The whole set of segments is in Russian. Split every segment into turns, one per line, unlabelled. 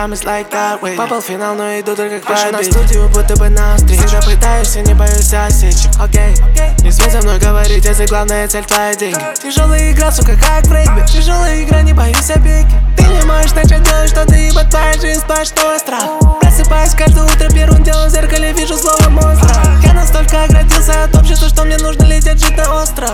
promise like that way. Попал в финал, но иду только к победе. На студию, будто бы на встречу. Всегда пытаешься, не боюсь осечек. Окей, не смей со мной говорить, если главная цель твои деньги. Тяжелая игра, сука, как в регби. Тяжелая игра, не боюсь опеки. Ты не можешь начать делать что-то, ибо твоя жизнь сплошной страх. Просыпаюсь каждое утро, первым делом в зеркале вижу слово монстра. Я настолько оградился от общества, что мне нужно лететь жить на остров.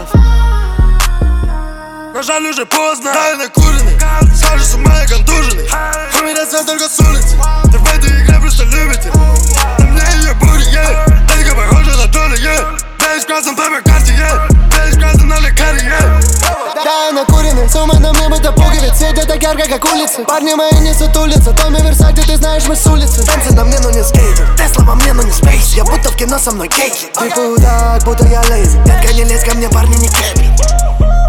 Но жаль, уже поздно. Да, я накуренный, схожу с ума, я контуженный. Хуй растет только с улицы. Ты в этой игре просто любите. На мне ее бури, Только похожа на Толи, Бейс в красном папе карте, Бейс в красном на лекаре,
Да, я накуренный, сумма на мне будто пуговиц. Светит так ярко, как улицы. Парни мои не сутулятся. Томми Версаки, ты знаешь, мы с улицы.
Танцы на мне, но не скейтер. Тесла во мне, но не спейс. Я будто в кино со мной кейки.
Типа так, будто я лейзи.
Детка, не лезь ко мне, парни, не кепи.